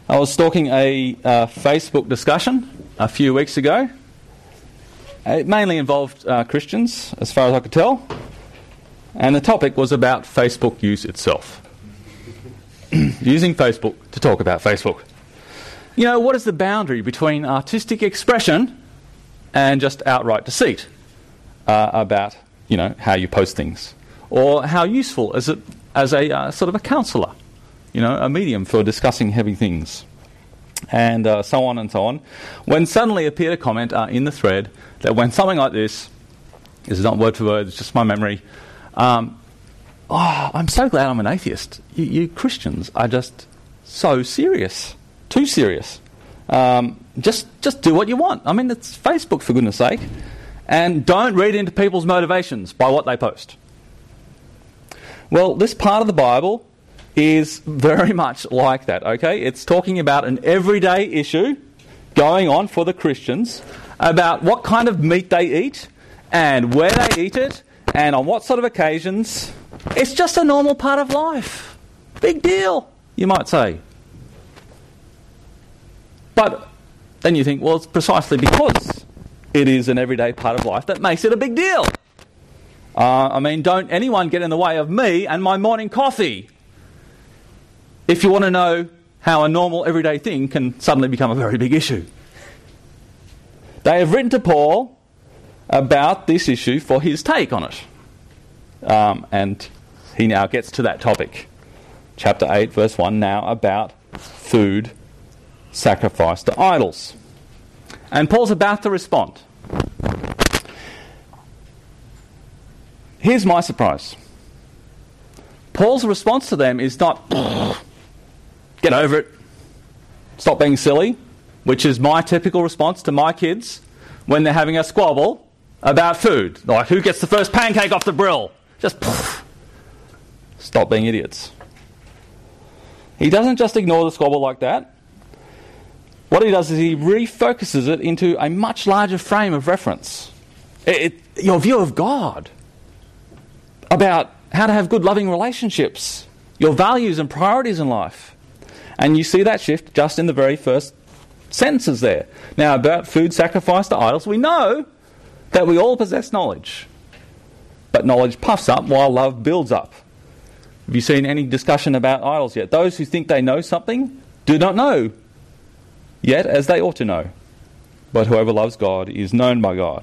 I was stalking a Facebook discussion a few weeks ago. It mainly involved Christians, as far as I could tell. And the topic was about Facebook use itself. Using Facebook to talk about Facebook. You know, what is the boundary between artistic expression and just outright deceit about, you know, how you post things? Or how useful is it as a sort of a counsellor? You know, a medium for discussing heavy things. And so on and so on. When suddenly appeared a comment in the thread that went something like this is not word for word, it's just my memory. I'm so glad I'm an atheist. You Christians are just so serious. Too serious. Just do what you want. I mean, it's Facebook, for goodness sake. And don't read into people's motivations by what they post. Well, this part of the Bible is very much like that, okay? It's talking about an everyday issue going on for the Christians about what kind of meat they eat and where they eat it and on what sort of occasions. It's just a normal part of life. Big deal, you might say. But then you think, well, it's precisely because it is an everyday part of life that makes it a big deal. I mean, don't anyone get in the way of me and my morning coffee. If you want to know how a normal everyday thing can suddenly become a very big issue. They have written to Paul about this issue for his take on it. And he now gets to that topic. Chapter 8, verse 1, now about food sacrificed to idols. And Paul's about to respond. Here's my surprise. Paul's response to them is not, get over it, stop being silly, which is my typical response to my kids when they're having a squabble about food. Like, who gets the first pancake off the grill? Just stop being idiots. He doesn't just ignore the squabble like that. What he does is he refocuses it into a much larger frame of reference. Your view of God, about how to have good loving relationships, your values and priorities in life. And you see that shift just in the very first sentences there. Now, about food sacrificed to idols, we know that we all possess knowledge. But knowledge puffs up while love builds up. Have you seen any discussion about idols yet? Those who think they know something do not know yet as they ought to know. But whoever loves God is known by God.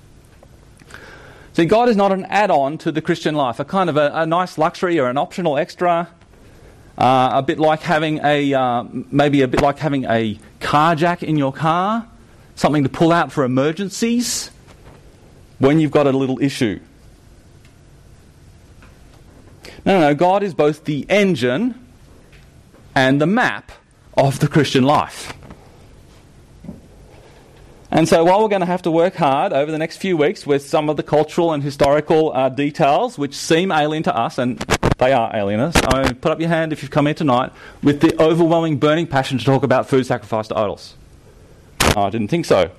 See, God is not an add-on to the Christian life, a kind of a nice luxury or an optional extra, a bit like having maybe a bit like having a car jack in your car, something to pull out for emergencies when you've got a little issue. No, God is both the engine and the map of the Christian life. And so while we're going to have to work hard over the next few weeks with some of the cultural and historical details which seem alien to us, and they are alien to us, I mean, put up your hand if you've come here tonight with the overwhelming burning passion to talk about food sacrificed to idols. I didn't think so.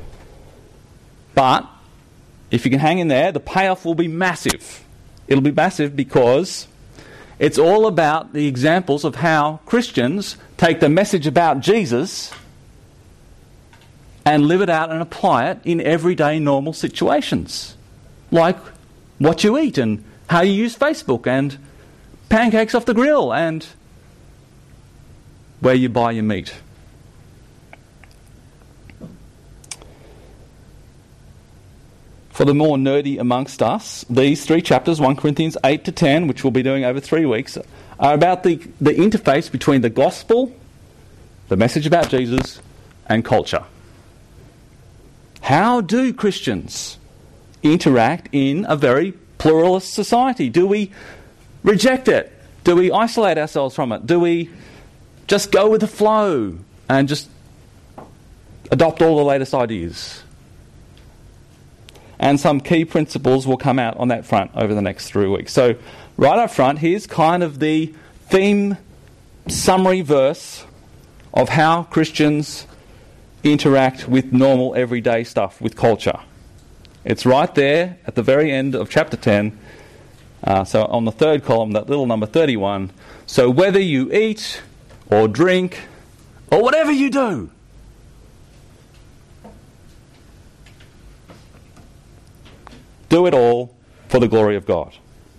But if you can hang in there, the payoff will be massive. It'll be massive because it's all about the examples of how Christians take the message about Jesus and live it out and apply it in everyday normal situations. Like what you eat and how you use Facebook and pancakes off the grill and where you buy your meat. For the more nerdy amongst us, these three chapters, 1 Corinthians 8 to 10, which we'll be doing over 3 weeks, are about the interface between the gospel, the message about Jesus, and culture. How do Christians interact in a very pluralist society? Do we reject it? Do we isolate ourselves from it? Do we just go with the flow and just adopt all the latest ideas? And some key principles will come out on that front over the next 3 weeks. So right up front, here's kind of the theme summary verse of how Christians interact with normal everyday stuff, with culture. It's right there at the very end of chapter 10. So on the third column, that little number 31. So whether you eat or drink or whatever you do, do it all for the glory of God.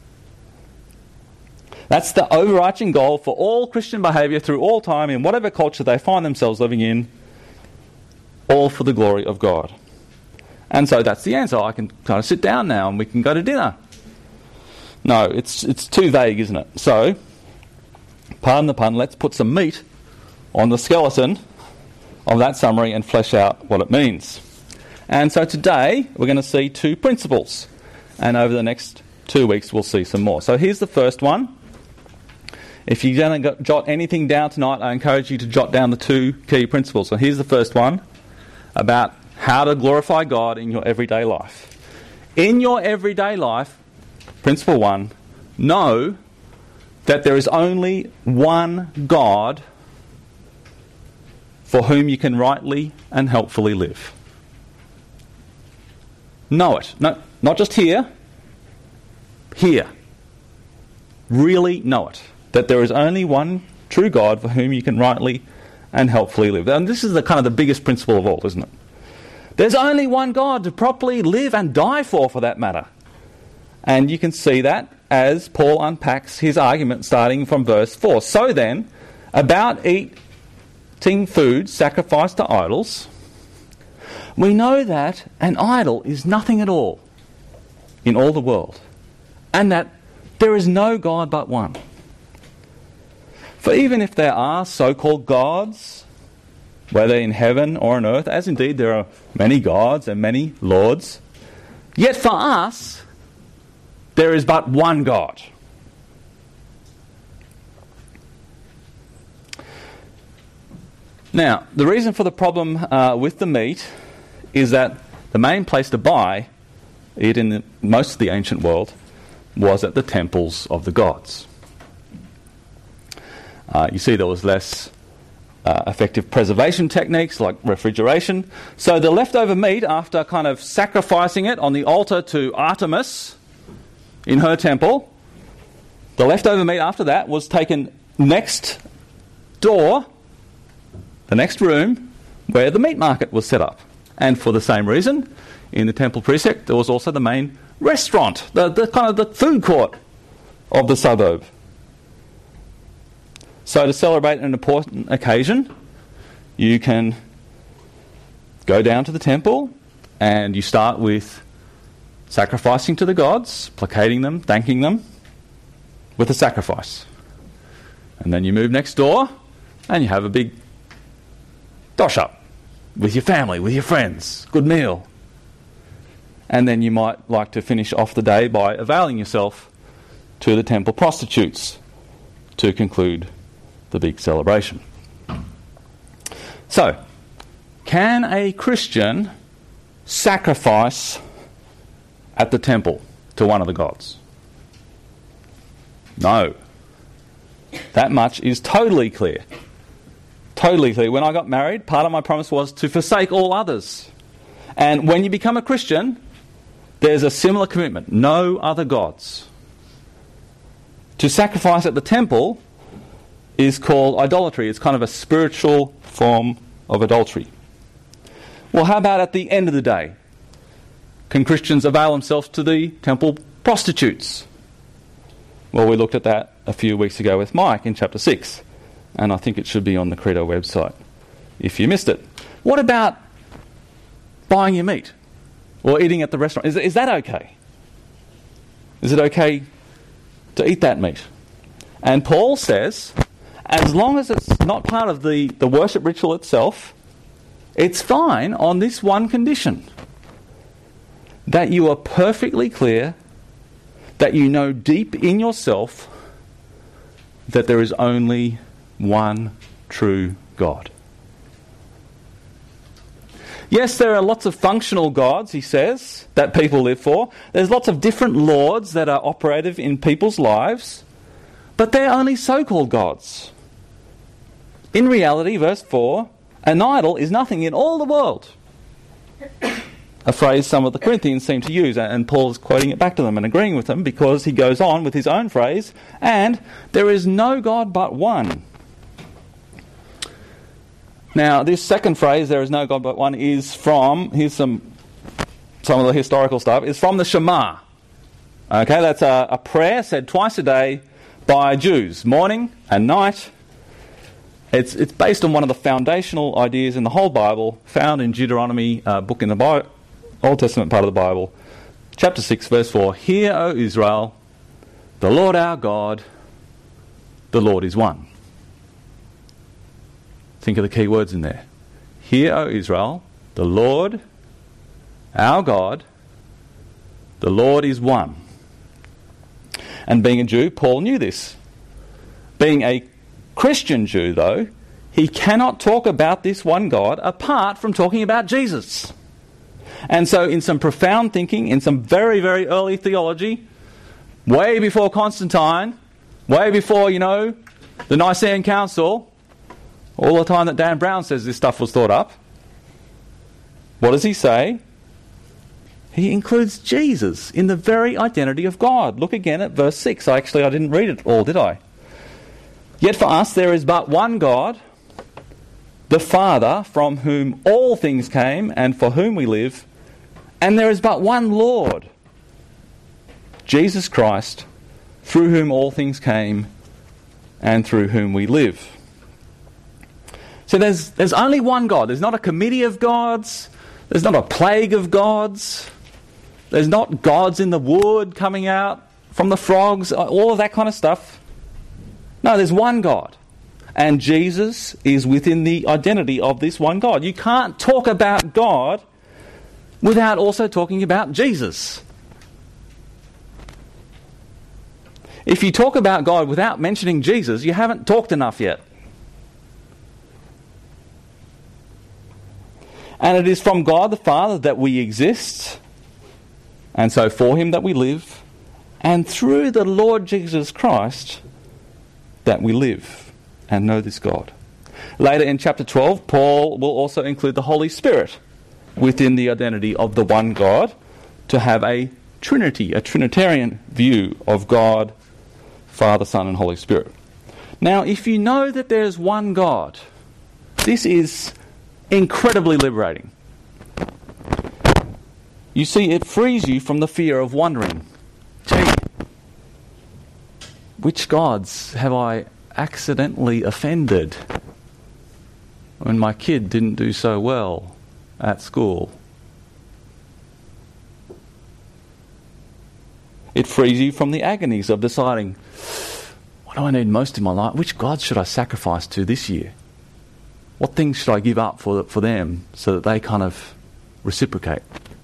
That's the overarching goal for all Christian behaviour through all time in whatever culture they find themselves living in, all for the glory of God. And so that's the answer. I can kind of sit down now and we can go to dinner. No, it's too vague, isn't it? So, pardon the pun, let's put some meat on the skeleton of that summary and flesh out what it means. And so today we're going to see two principles, and over the next 2 weeks we'll see some more. So here's the first one. If you're going to jot anything down tonight, I encourage you to jot down the two key principles. So here's the first one, about how to glorify God in your everyday life. In your everyday life, principle one, know that there is only one God for whom you can rightly and helpfully live. Know it. No, not just here. Here. Really know it. That there is only one true God for whom you can rightly and helpfully live. And this is the kind of the biggest principle of all, isn't it? There's only one God to properly live and die for that matter. And you can see that as Paul unpacks his argument starting from verse 4. So then, about eating food sacrificed to idols, we know that an idol is nothing at all in all the world, and that there is no God but one. For even if there are so-called gods, whether in heaven or on earth, as indeed there are many gods and many lords, yet for us there is but one God. Now, the reason for the problem with the meat is that the main place to buy it in most of the ancient world was at the temples of the gods. You see there was less effective preservation techniques like refrigeration. So the leftover meat, after kind of sacrificing it on the altar to Artemis in her temple, the leftover meat after that was taken next door, the next room, where the meat market was set up. And for the same reason, in the temple precinct, there was also the main restaurant, the kind of the food court of the suburb. So to celebrate an important occasion, you can go down to the temple and you start with sacrificing to the gods, placating them, thanking them with a sacrifice. And then you move next door and you have a big dosh up with your family, with your friends, good meal. And then you might like to finish off the day by availing yourself to the temple prostitutes to conclude the big celebration. So, can a Christian sacrifice at the temple to one of the gods? No. That much is totally clear. Totally clear. When I got married, part of my promise was to forsake all others. And when you become a Christian, there's a similar commitment. No other gods. To sacrifice at the temple is called idolatry. It's kind of a spiritual form of adultery. Well, how about at the end of the day? Can Christians avail themselves to the temple prostitutes? Well, we looked at that a few weeks ago with Mike in chapter 6. And I think it should be on the Credo website if you missed it. What about buying your meat or eating at the restaurant? Is that okay? Is it okay to eat that meat? And Paul says, as long as it's not part of the worship ritual itself, it's fine on this one condition: that you are perfectly clear, that you know deep in yourself that there is only one true God. Yes, there are lots of functional gods, he says, that people live for. There's lots of different lords that are operative in people's lives, but they're only so-called gods. In reality, verse 4, an idol is nothing in all the world. A phrase some of the Corinthians seem to use, and Paul's quoting it back to them and agreeing with them, because he goes on with his own phrase, and there is no God but one. Now, this second phrase, there is no God but one, is from, here's some of the historical stuff, is from the Shema. Okay, that's a prayer said twice a day by Jews, morning and night. It's based on one of the foundational ideas in the whole Bible, found in Deuteronomy, book in the Old Testament part of the Bible, chapter 6, verse 4. Hear, O Israel, the Lord our God, the Lord is one. Think of the key words in there. Hear, O Israel, the Lord our God, the Lord is one. And being a Jew, Paul knew this. Being a Christian Jew, though, he cannot talk about this one God apart from talking about Jesus. And so in some profound thinking, in some very, very early theology, way before Constantine, way before, the Nicene Council, all the time that Dan Brown says this stuff was thought up, what does he say? He includes Jesus in the very identity of God. Look again at verse 6. I didn't read it all, did I? Yet for us there is but one God, the Father, from whom all things came and for whom we live, and there is but one Lord, Jesus Christ, through whom all things came and through whom we live. So there's only one God. There's not a committee of gods. There's not a plague of gods. There's not gods in the wood coming out from the frogs, all of that kind of stuff. No, there's one God. And Jesus is within the identity of this one God. You can't talk about God without also talking about Jesus. If you talk about God without mentioning Jesus, you haven't talked enough yet. And it is from God the Father that we exist, and so for him that we live, and through the Lord Jesus Christ that we live and know this God. Later in chapter 12, Paul will also include the Holy Spirit within the identity of the one God to have a Trinity, a Trinitarian view of God, Father, Son and Holy Spirit. Now, if you know that there is one God, this is incredibly liberating. You see, it frees you from the fear of wondering, gee, which gods have I accidentally offended when my kid didn't do so well at school? It frees you from the agonies of deciding, what do I need most in my life? Which gods should I sacrifice to this year? What things should I give up for them so that they kind of reciprocate?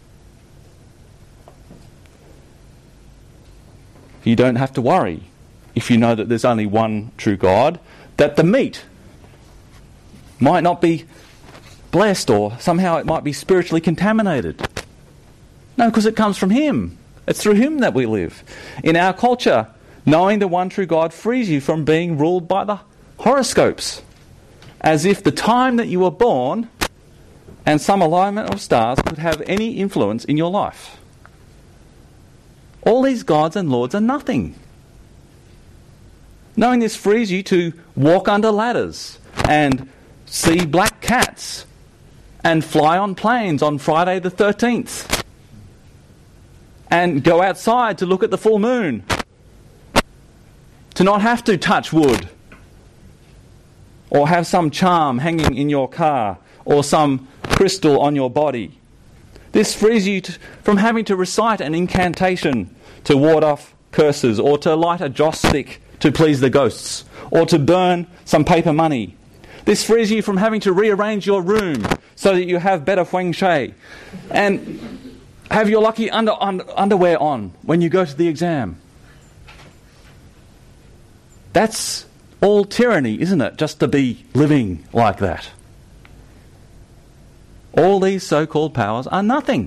You don't have to worry if you know that there's only one true God, that the meat might not be blessed or somehow it might be spiritually contaminated. No, because it comes from him. It's through him that we live. In our culture, knowing the one true God frees you from being ruled by the horoscopes, as if the time that you were born and some alignment of stars could have any influence in your life. All these gods and lords are nothing. Knowing this frees you to walk under ladders and see black cats and fly on planes on Friday the 13th and go outside to look at the full moon, to not have to touch wood or have some charm hanging in your car or some crystal on your body. This frees you from having to recite an incantation to ward off curses, or to light a joss stick to please the ghosts, or to burn some paper money. This frees you from having to rearrange your room so that you have better feng shui, and have your lucky underwear on when you go to the exam. That's all tyranny, isn't it? Just to be living like that. All these so-called powers are nothing.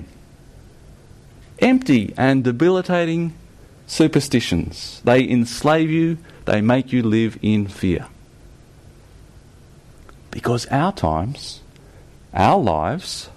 Empty and debilitating superstitions. They enslave you, they make you live in fear. Because our times, our lives,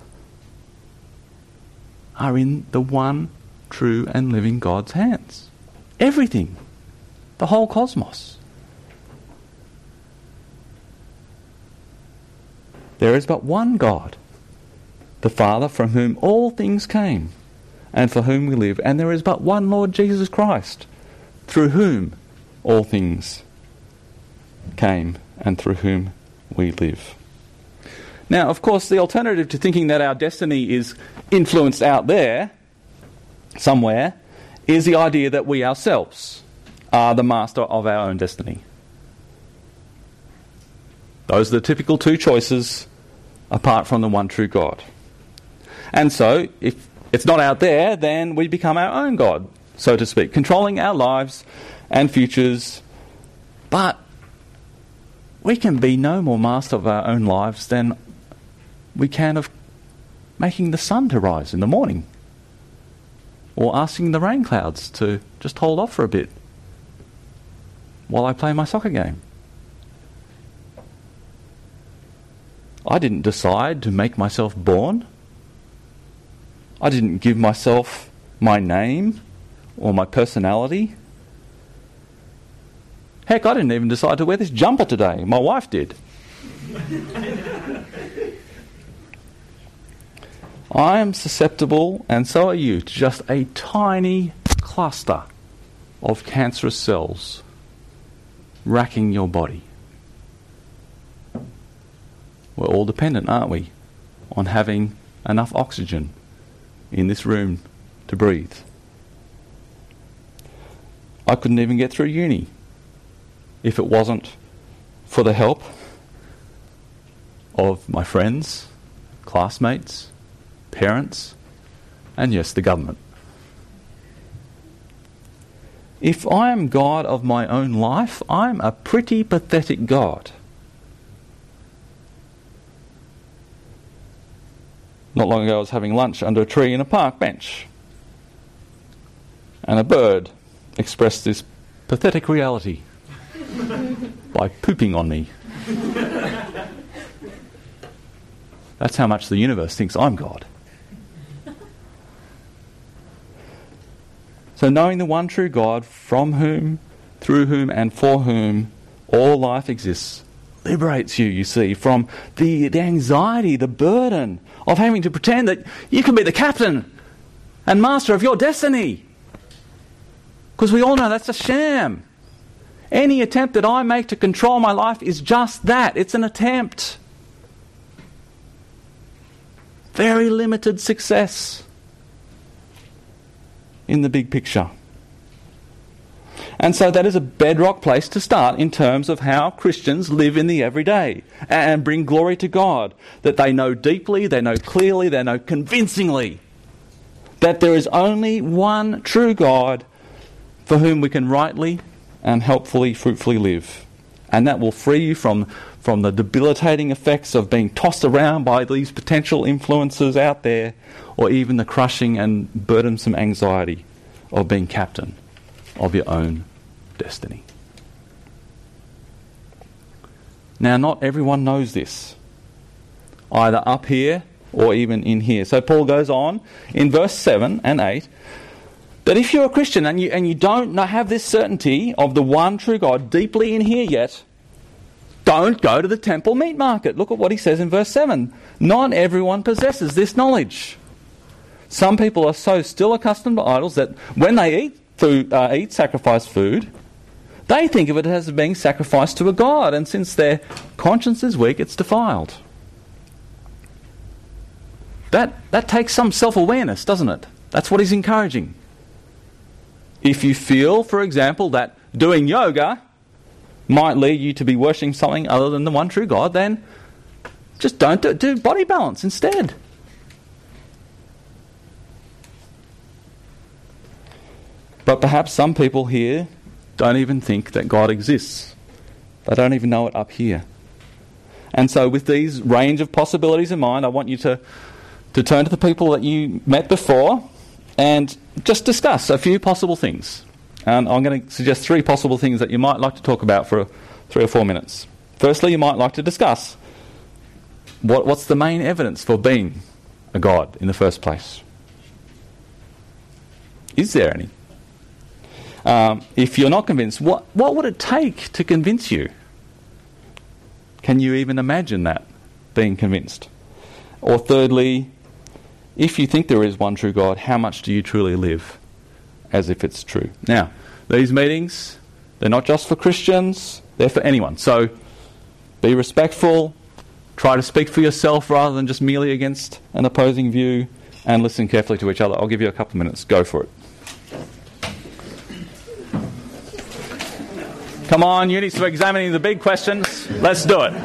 are in the one true and living God's hands. Everything. The whole cosmos. There is but one God, the Father, from whom all things came, and for whom we live. And there is but one Lord Jesus Christ, through whom all things came, and through whom we live. Now, of course, the alternative to thinking that our destiny is influenced out there, somewhere, is the idea that we ourselves are the master of our own destiny. Those are the typical two choices apart from the one true God. And so, if it's not out there, then we become our own God, so to speak, controlling our lives and futures. But we can be no more master of our own lives than we can of making the sun to rise in the morning, or asking the rain clouds to just hold off for a bit while I play my soccer game. I didn't decide to make myself born. I didn't give myself my name or my personality. Heck, I didn't even decide to wear this jumper today. My wife did. I am susceptible, and so are you, to just a tiny cluster of cancerous cells racking your body. We're all dependent, aren't we, on having enough oxygen in this room to breathe. I couldn't even get through uni if it wasn't for the help of my friends, classmates, parents, and yes, the government. If I am God of my own life, I'm a pretty pathetic God. Not long ago I was having lunch under a tree in a park bench, and a bird expressed this pathetic reality by pooping on me. That's how much the universe thinks I'm God. So knowing the one true God, from whom, through whom, and for whom all life exists, liberates you, you see, from the anxiety, the burden of having to pretend that you can be the captain and master of your destiny. Because we all know that's a sham. Any attempt that I make to control my life is just that. It's an attempt. Very limited success in the big picture. And so that is a bedrock place to start in terms of how Christians live in the everyday and bring glory to God. That they know deeply, they know clearly, they know convincingly that there is only one true God for whom we can rightly and helpfully, fruitfully live. And that will free you from the debilitating effects of being tossed around by these potential influences out there, or even the crushing and burdensome anxiety of being captain of your own destiny. Now, not everyone knows this, either up here or even in here. So Paul goes on in verse 7 and 8 that if you're a Christian and you don't have this certainty of the one true God deeply in here yet, don't go to the temple meat market. Look at what he says in verse 7. Not everyone possesses this knowledge. Some people are so still accustomed to idols that when they eat sacrificed food, they think of it as being sacrificed to a god, and since their conscience is weak, it's defiled. That takes some self-awareness, doesn't it? That's what he's encouraging. If you feel, for example, that doing yoga might lead you to be worshipping something other than the one true God, then just don't do body balance instead. But perhaps some people here don't even think that God exists. They don't even know it up here. And so with these range of possibilities in mind, I want you to turn to the people that you met before and just discuss a few possible things. And I'm going to suggest 3 possible things that you might like to talk about for 3 or 4 minutes. Firstly, you might like to discuss what's the main evidence for being a God in the first place. Is there any? If you're not convinced, what would it take to convince you? Can you even imagine that? being convinced? Or thirdly, if you think there is one true God, how much do you truly live as if it's true? Now, these meetings, they're not just for Christians, they're for anyone. So be respectful, try to speak for yourself rather than just merely against an opposing view, and listen carefully to each other. I'll give you a couple of minutes. Go for it. Come on, you need to examine the big questions. Let's do it.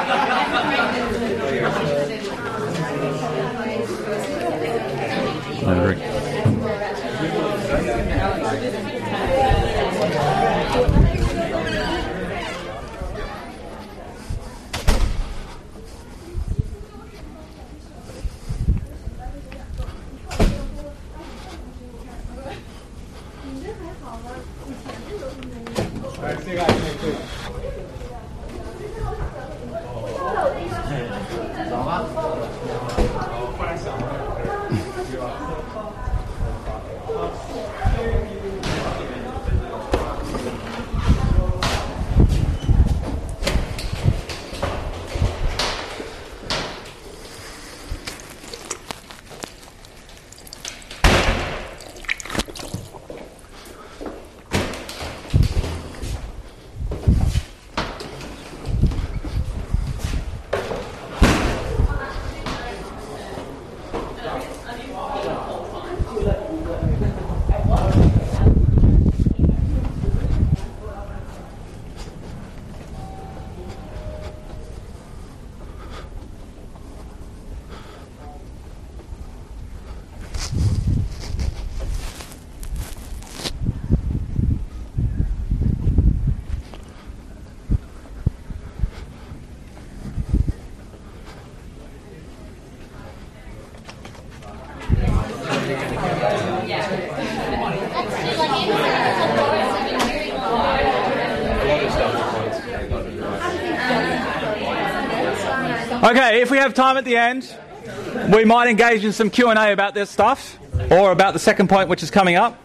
Okay, if we have time at the end, we might engage in some Q&A about this stuff, or about the second point which is coming up.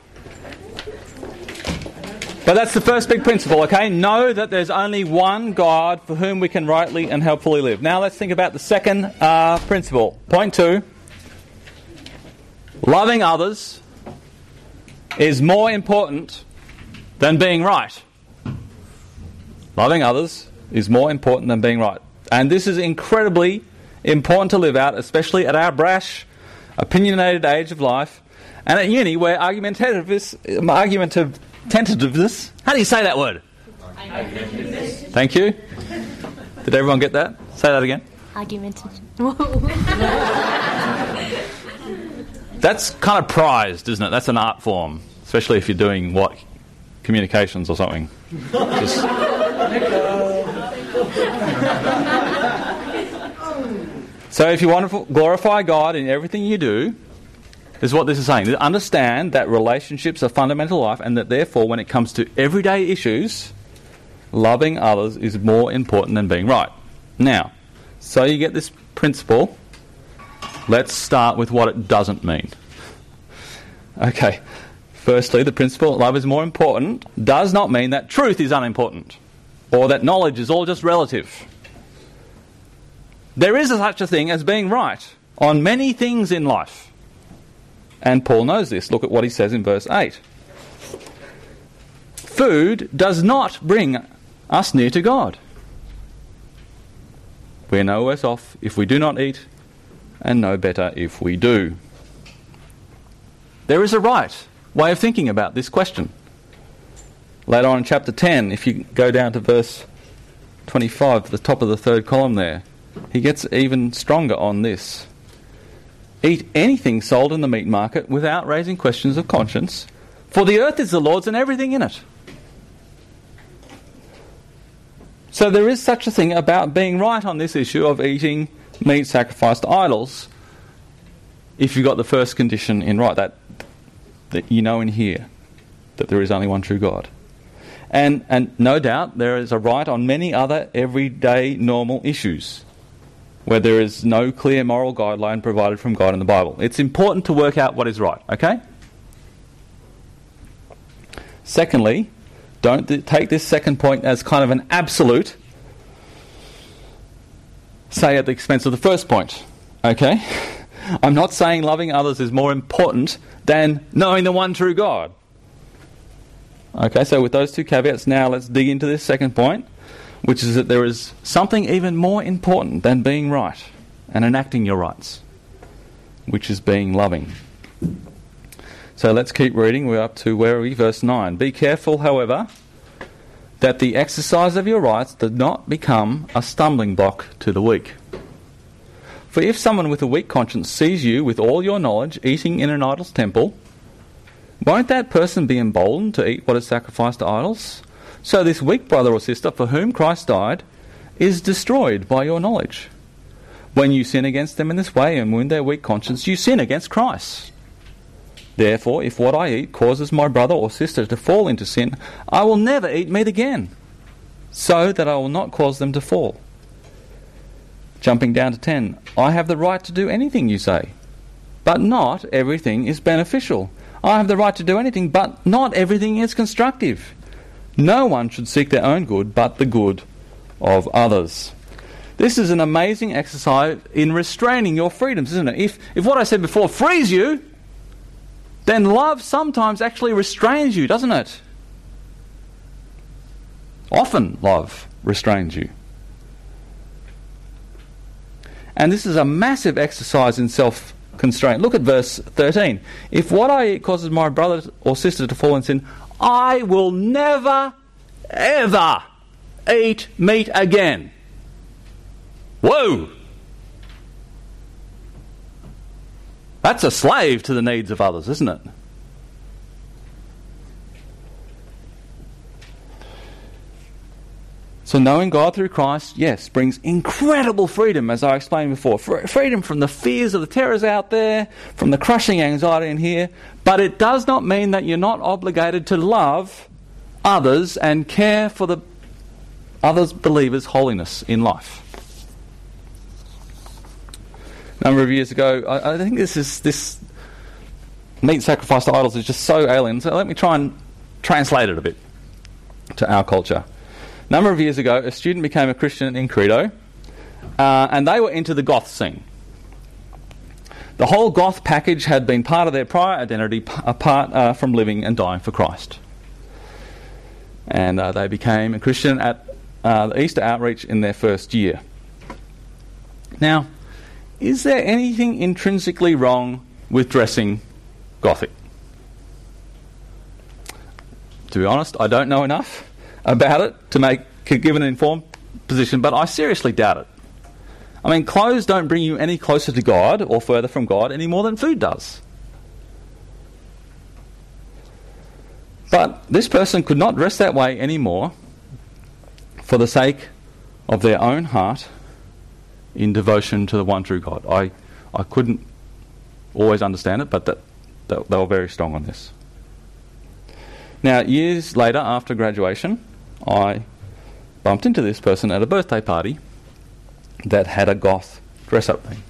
But that's the first big principle, okay? Know that there's only one God for whom we can rightly and helpfully live. Now let's think about the second principle. Point 2. Loving others is more important than being right. Loving others is more important than being right. And this is incredibly important to live out, especially at our brash, opinionated age of life, and at uni where argumentativeness, how do you say that word? Argumentativeness. Thank you. Did everyone get that? Say that again. Argumentative. That's kind of prized, isn't it? That's an art form, especially if you're doing, communications or something. So if you want to glorify God in everything you do, this is what this is saying. Understand that relationships are fundamental to life, and that therefore when it comes to everyday issues, loving others is more important than being right. Now, so you get this principle, let's start with what it doesn't mean. Okay, firstly, the principle love is more important does not mean that truth is unimportant, or that knowledge is all just relative. There is such a thing as being right on many things in life. And Paul knows this. Look at what he says in verse 8. Food does not bring us near to God. We are no worse off if we do not eat, and no better if we do. There is a right way of thinking about this question. Later on in chapter 10, if you go down to verse 25, the top of the third column there, he gets even stronger on this. Eat anything sold in the meat market without raising questions of conscience, for the earth is the Lord's and everything in it. So there is such a thing about being right on this issue of eating meat sacrificed to idols, if you've got the first condition in right, that you know in here that there is only one true God. And no doubt there is a right on many other everyday normal issues where there is no clear moral guideline provided from God in the Bible. It's important to work out what is right, okay? Secondly, don't take this second point as kind of an absolute say at the expense of the first point. Okay? I'm not saying loving others is more important than knowing the one true God. Okay, so with those two caveats, now let's dig into this second point, which is that there is something even more important than being right and enacting your rights, which is being loving. So let's keep reading. We're up to, where are we? Verse 9. Be careful, however, that the exercise of your rights does not become a stumbling block to the weak. For if someone with a weak conscience sees you with all your knowledge eating in an idol's temple, won't that person be emboldened to eat what is sacrificed to idols? So this weak brother or sister for whom Christ died is destroyed by your knowledge. When you sin against them in this way and wound their weak conscience, you sin against Christ. Therefore, if what I eat causes my brother or sister to fall into sin, I will never eat meat again, so that I will not cause them to fall. Jumping down to 10, I have the right to do anything you say, but not everything is beneficial. I have the right to do anything, but not everything is constructive. No one should seek their own good, but the good of others. This is an amazing exercise in restraining your freedoms, isn't it? If what I said before frees you, then love sometimes actually restrains you, doesn't it? Often love restrains you. And this is a massive exercise in self-constraint. Look at verse 13. If what I eat causes my brother or sister to fall in sin, I will never, ever eat meat again. Whoa! That's a slave to the needs of others, isn't it? So knowing God through Christ, yes, brings incredible freedom, as I explained before. Freedom from the fears of the terrors out there, from the crushing anxiety in here. But it does not mean that you're not obligated to love others and care for the other believers' holiness in life. A number of years ago, I think this meat sacrifice to idols is just so alien. So let me try and translate it a bit to our culture. A number of years ago, a student became a Christian in Credo, and they were into the goth scene. The whole goth package had been part of their prior identity, apart from living and dying for Christ. And they became a Christian at the Easter Outreach in their first year. Now, is there anything intrinsically wrong with dressing gothic? To be honest, I don't know enough about it to give an informed position, but I seriously doubt it. I mean, clothes don't bring you any closer to God or further from God any more than food does. But this person could not dress that way anymore for the sake of their own heart in devotion to the one true God. I couldn't always understand it, but they were very strong on this. Now, years later, after graduation, I bumped into this person at a birthday party that had a goth dress-up thing.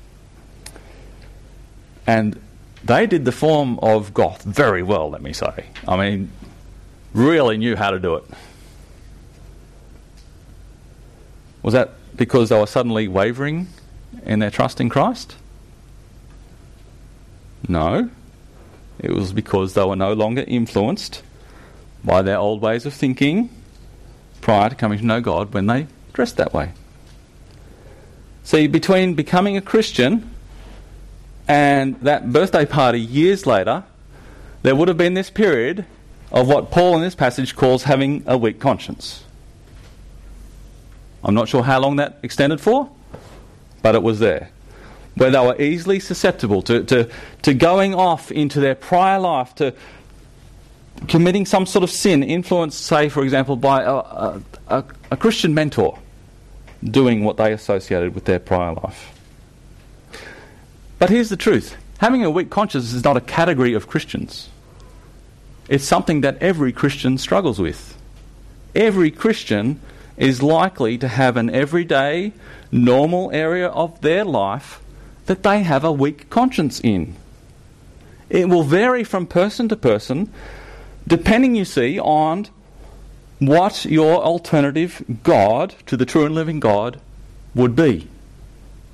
And they did the form of goth very well, let me say. I mean, really knew how to do it. Was that because they were suddenly wavering in their trust in Christ? No. It was because they were no longer influenced by their old ways of thinking prior to coming to know God when they dressed that way. See, between becoming a Christian and that birthday party years later, there would have been this period of what Paul in this passage calls having a weak conscience. I'm not sure how long that extended for, but it was there. Where they were easily susceptible to going off into their prior life, to committing some sort of sin, influenced, say, for example, by a Christian mentor doing what they associated with their prior life. But here's the truth. Having a weak conscience is not a category of Christians. It's something that every Christian struggles with. Every Christian is likely to have an everyday, normal area of their life that they have a weak conscience in. It will vary from person to person, depending, you see, on what your alternative God to the true and living God would be.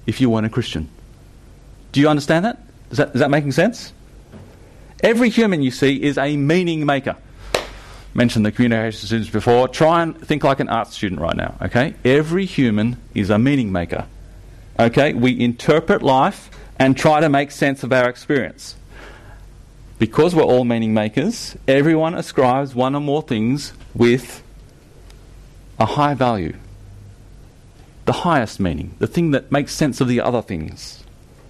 if you weren't a Christian. Do you understand that? Is that making sense? Every human you see is a meaning maker. Mentioned the communication students before. Try and think like an art student right now, okay? Every human is a meaning maker. Okay? We interpret life and try to make sense of our experience. Because we're all meaning makers, everyone ascribes one or more things with a high value. The highest meaning. The thing that makes sense of the other things.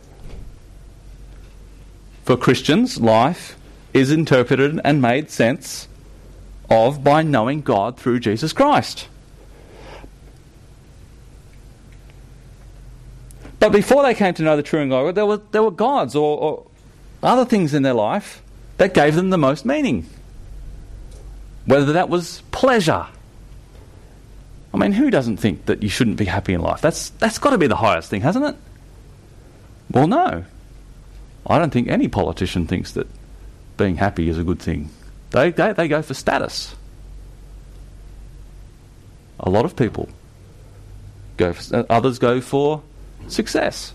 For Christians, life is interpreted and made sense of by knowing God through Jesus Christ. But before they came to know the true and God, there were gods or other things in their life that gave them the most meaning. Whether that was pleasure. I mean, who doesn't think that you shouldn't be happy in life? That's got to be the highest thing, hasn't it? Well, no. I don't think any politician thinks that being happy is a good thing. They go for status. A lot of people go for, others go for success.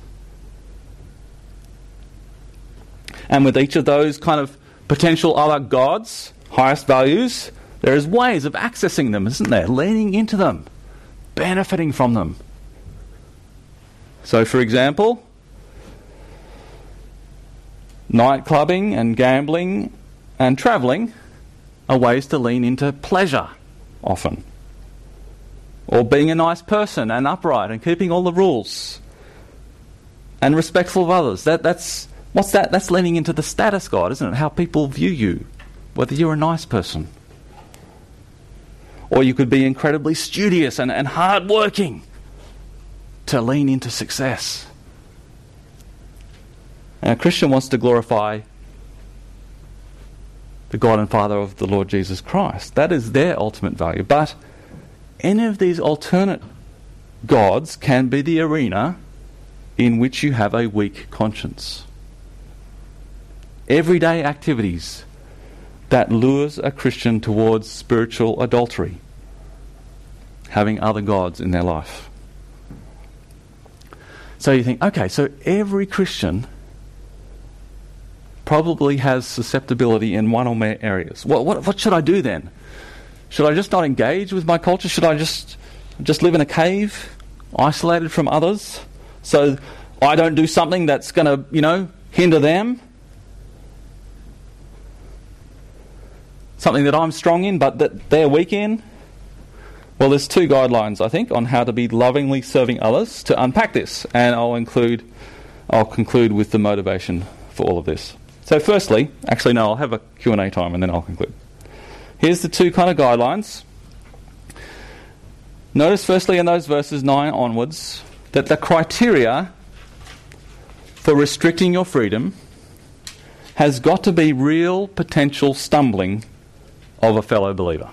And with each of those kind of potential other gods, highest values, there is ways of accessing them, isn't there? Leaning into them, benefiting from them. So, for example, night clubbing and gambling and travelling are ways to lean into pleasure, often. Or being a nice person and upright and keeping all the rules and respectful of others. That's leaning into the status god, isn't it? How people view you, whether you're a nice person. Or you could be incredibly studious and hard-working to lean into success. And a Christian wants to glorify the God and Father of the Lord Jesus Christ. That is their ultimate value. But any of these alternate gods can be the arena in which you have a weak conscience. Everyday activities that lures a Christian towards spiritual adultery, having other gods in their life. So you think, okay, so every Christian probably has susceptibility in one or more areas. What should I do then? Should I just not engage with my culture? Should I just live in a cave, isolated from others, so I don't do something that's going to, hinder them? Something that I'm strong in, but that they're weak in? Well, there's two guidelines, I think, on how to be lovingly serving others to unpack this, and I'll conclude with the motivation for all of this. So firstly, I'll have a Q&A time and then I'll conclude. Here's the two kind of guidelines. Notice firstly in those verses 9 onwards that the criteria for restricting your freedom has got to be real potential stumbling of a fellow believer.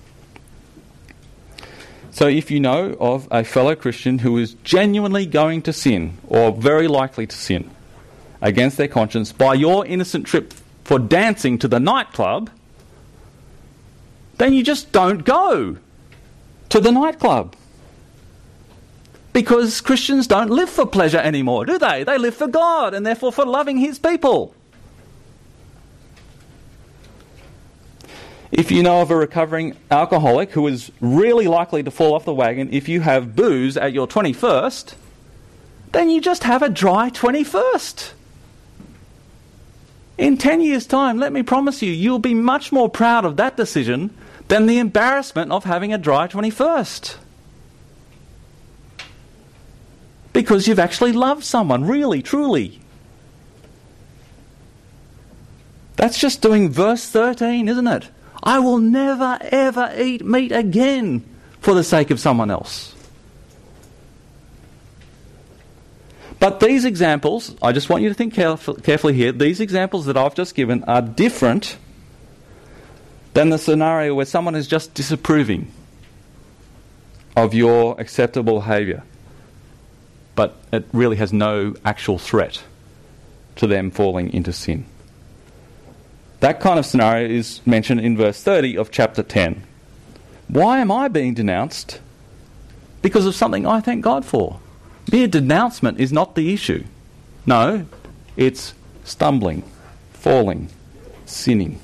So if you know of a fellow Christian who is genuinely going to sin, or very likely to sin, against their conscience by your innocent trip for dancing to the nightclub, then you just don't go to the nightclub. Because Christians don't live for pleasure anymore, do they? They live for God and therefore for loving His people. If you know of a recovering alcoholic who is really likely to fall off the wagon if you have booze at your 21st, then you just have a dry 21st. In 10 years' time, let me promise you, you'll be much more proud of that decision than the embarrassment of having a dry 21st. Because you've actually loved someone, really, truly. That's just doing verse 13, isn't it? I will never, ever eat meat again for the sake of someone else. But these examples, I just want you to think carefully here, these examples that I've just given are different than the scenario where someone is just disapproving of your acceptable behaviour, but it really has no actual threat to them falling into sin. That kind of scenario is mentioned in verse 30 of chapter 10. Why am I being denounced? Because of something I thank God for. Mere denouncement is not the issue. No, it's stumbling, falling, sinning.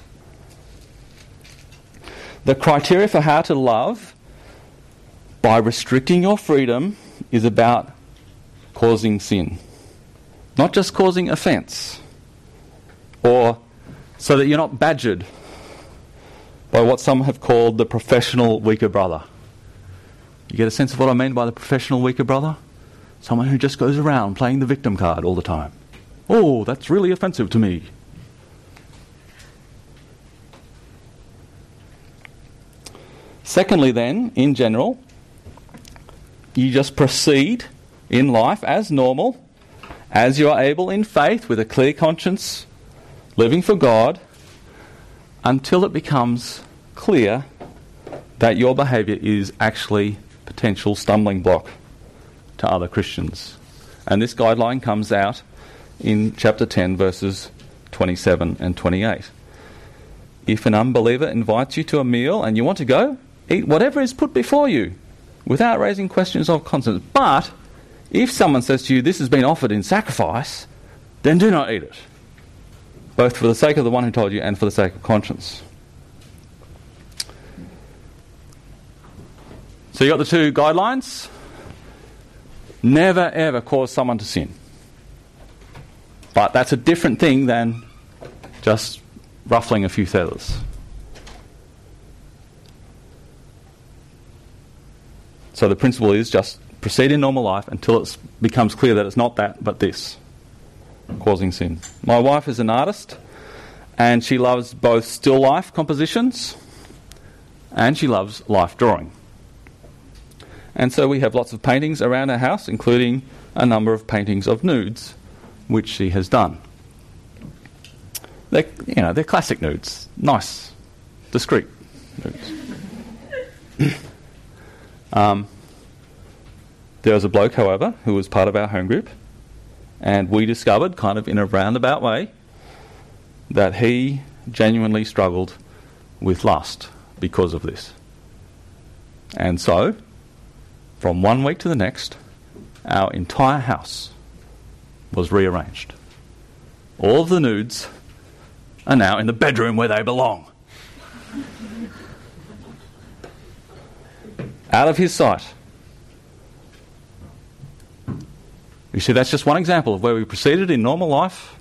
The criteria for how to love by restricting your freedom is about causing sin. Not just causing offence, or so that you're not badgered by what some have called the professional weaker brother. You get a sense of what I mean by the professional weaker brother? Someone who just goes around playing the victim card all the time. Oh, that's really offensive to me. Secondly then, in general, you just proceed in life as normal, as you are able in faith, with a clear conscience, living for God, until it becomes clear that your behaviour is actually potential stumbling block to other Christians. And this guideline comes out in chapter 10, verses 27 and 28. If an unbeliever invites you to a meal and you want to go, eat whatever is put before you, without raising questions of conscience. But if someone says to you, this has been offered in sacrifice, then do not eat it, both for the sake of the one who told you and for the sake of conscience. So you got the two guidelines. Never ever cause someone to sin. But that's a different thing than just ruffling a few feathers. So the principle is just proceed in normal life until it becomes clear that it's not that, but this, causing sin. My wife is an artist, and she loves both still life compositions, and she loves life drawing. And so we have lots of paintings around our house, including a number of paintings of nudes, which she has done. They're classic nudes, nice, discreet nudes. There was a bloke, however, who was part of our home group, and we discovered, kind of in a roundabout way, that he genuinely struggled with lust because of this. And so, from one week to the next, our entire house was rearranged. All of the nudes are now in the bedroom where they belong. Out of his sight. You see, that's just one example of where we proceeded in normal life,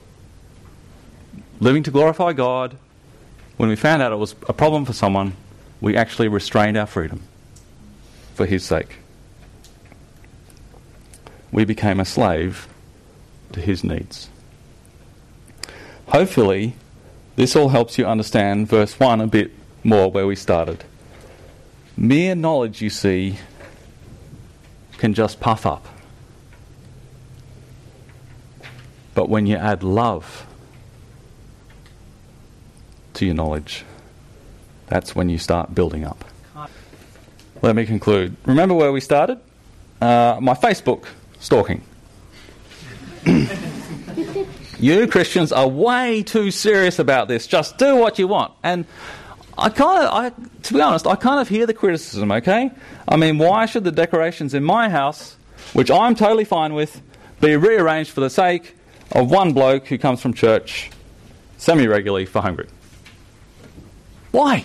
living to glorify God. When we found out it was a problem for someone, we actually restrained our freedom for his sake. We became a slave to his needs. Hopefully, this all helps you understand verse 1 a bit more where we started. Mere knowledge, you see, can just puff up. But when you add love to your knowledge, that's when you start building up. Let me conclude. Remember where we started? My Facebook stalking. You Christians are way too serious about this. Just do what you want. And to be honest, I kind of hear the criticism, okay? I mean, why should the decorations in my house, which I'm totally fine with, be rearranged for the sake of one bloke who comes from church semi-regularly for home group? Why?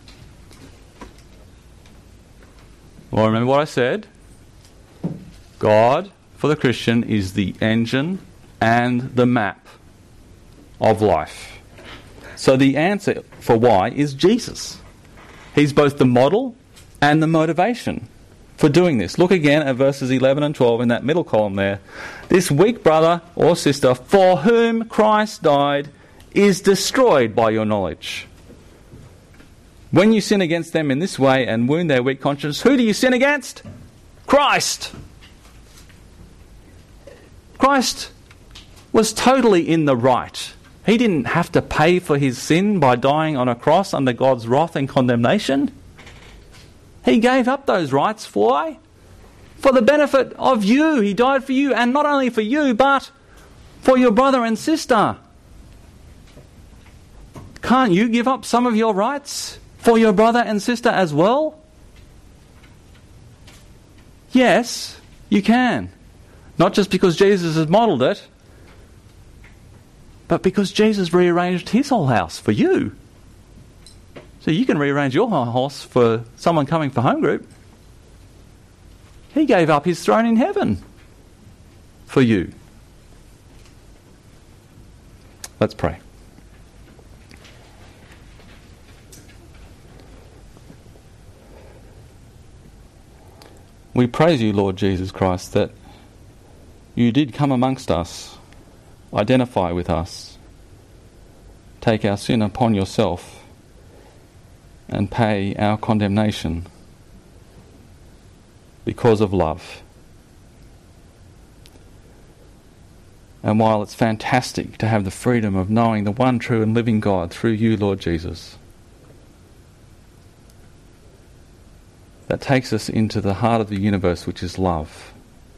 Well, remember what I said? God, for the Christian, is the engine and the map of life. So the answer for why is Jesus. He's both the model and the motivation for doing this. Look again at verses 11 and 12 in that middle column there. This weak brother or sister for whom Christ died is destroyed by your knowledge. When you sin against them in this way and wound their weak conscience, who do you sin against? Christ. Christ was totally in the right. He didn't have to pay for his sin by dying on a cross under God's wrath and condemnation. He gave up those rights. Why? For the benefit of you. He died for you, and not only for you, but for your brother and sister. Can't you give up some of your rights for your brother and sister as well? Yes, You can. Not just because Jesus has modelled it, but because Jesus rearranged his whole house for you. So you can rearrange your whole house for someone coming for home group. He gave up his throne in heaven for you. Let's pray. We praise you, Lord Jesus Christ, that you did come amongst us, identify with us, take our sin upon yourself, and pay our condemnation because of love. And while it's fantastic to have the freedom of knowing the one true and living God through you, Lord Jesus, that takes us into the heart of the universe, which is love.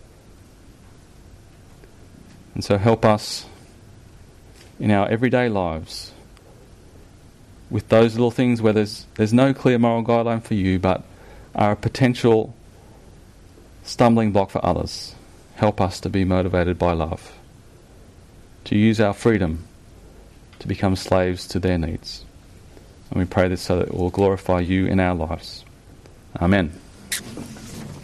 And so help us in our everyday lives with those little things where there's no clear moral guideline for you, but are a potential stumbling block for others. Help us to be motivated by love, to use our freedom to become slaves to their needs. And we pray this so that it will glorify you in our lives. Amen.